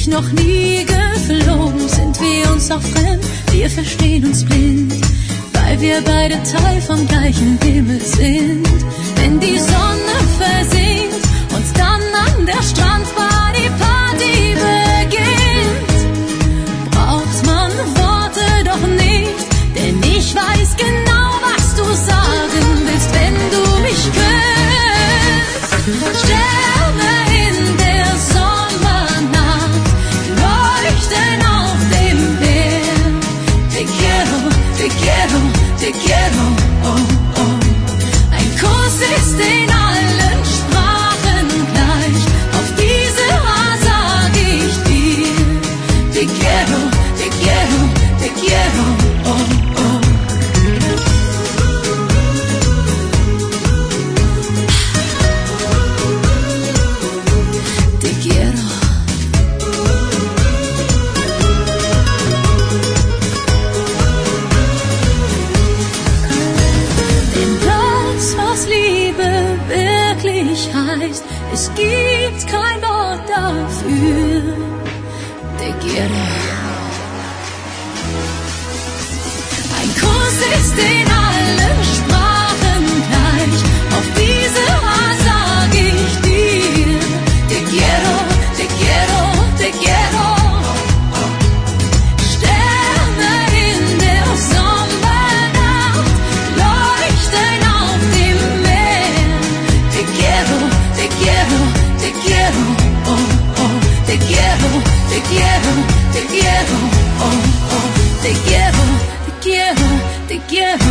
dich noch nie geflogen, sind wir uns auch fremd, wir verstehen uns blind, weil wir beide Teil vom gleichen Himmel sind. Wenn die Sonne versinkt und dann an der Strandbar die Party beginnt, braucht man Worte doch nicht, denn ich weiß genau, was du sagen willst, wenn du mich küsst. Sterne in der Sommernacht leuchten auf dem Meer. Te quiero, te quiero, te quiero, oh, oh. Ein Kuss ist in allen Sprachen gleich, auf diese Art sag ich dir. Te quiero, te quiero, te quiero, oh, oh. Te quiero. Denn das, was Liebe wirklich heißt, es gibt kein Wort dafür. Te quiero. Ein Kuss ist in allen Sprachen gleich, auf diese Art sag ich dir. Te quiero, te quiero, te quiero. Sterne in der Sommernacht leuchten auf dem Meer. Te quiero, te quiero, te quiero, oh, oh. Te quiero, te quiero, te quiero, oh, oh. Te quiero, te quiero, te quiero.